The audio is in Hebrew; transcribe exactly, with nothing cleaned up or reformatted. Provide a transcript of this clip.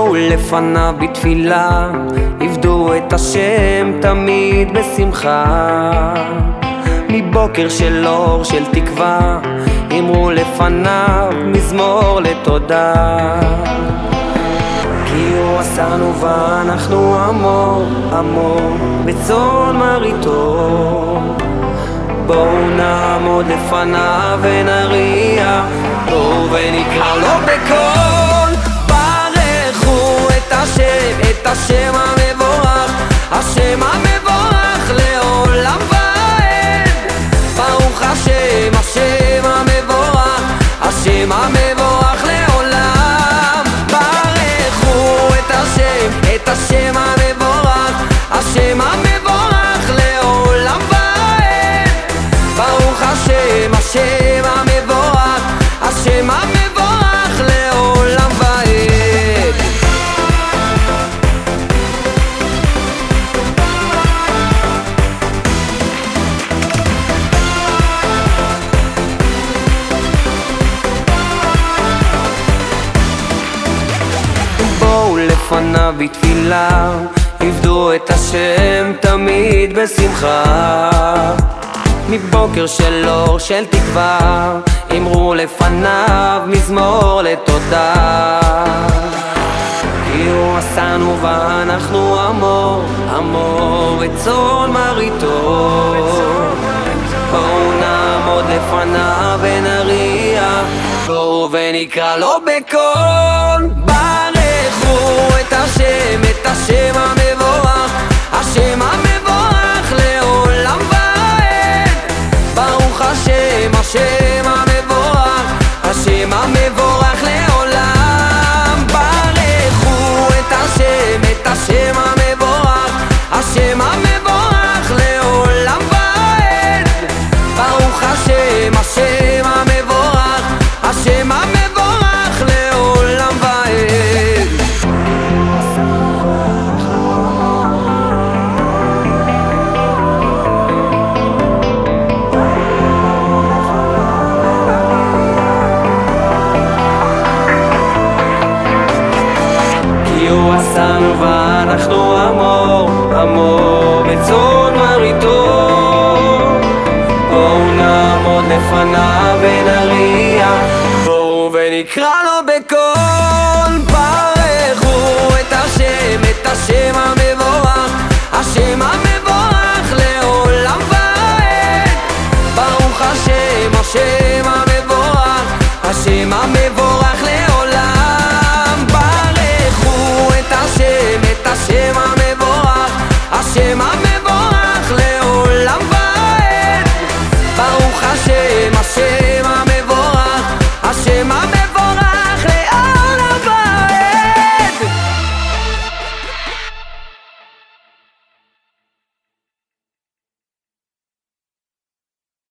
בואו לפניו בתפילה, עבדו את השם תמיד בשמחה. מבוקר של אור של תקווה, אמרו לפניו מזמור לתודה. כי הוא עשנו ואנחנו עמו, עמו בצאן מרעיתו. בואו נעמוד לפניו ונריע, בואו ונקרא לו בקול. ברכו את השם, את השם המבורך, השם המבורך לעולם ועד. ברוך השם, השם המבורך, השם המבורך לעולם. ברכו את השם, את השם המבורך, השם המבורך לעולם ועד. ברוך השם, השם המבורך, השם המבורך לעולם ועד. בואו לפניו בתפילה, עבדו את השם תמיד בשמחה. מבוקר של אור של תקווה, אמרו לפניו מזמור לתודה. כי הוא עשנו ואנחנו עמו, עמו בצאן מרעיתו. בואו נעמוד לפניו ונריע, בואו ונקרא לו בקול. ברכו את השם, את השם המבורך, השם המבורך לעולם ועד. ברוך השם, השם המבורך, השם המבורך לעולם. ברכו את השם, את השם המבורך, השם המבורך לעולם ועד. ברוך השם, השם המבורך, השם המבורך לעולם ועד. כי הוא עשנו ואנחנו עמו, עמו בצאן מרעיתו. בואו נעמוד לפניו ונריע, בואו ונקרא לו בקול. ברכו את השם, את השם המבורך, השם המבורך לעולם ועד. ברוך השם, השם המבורך, השם המבורך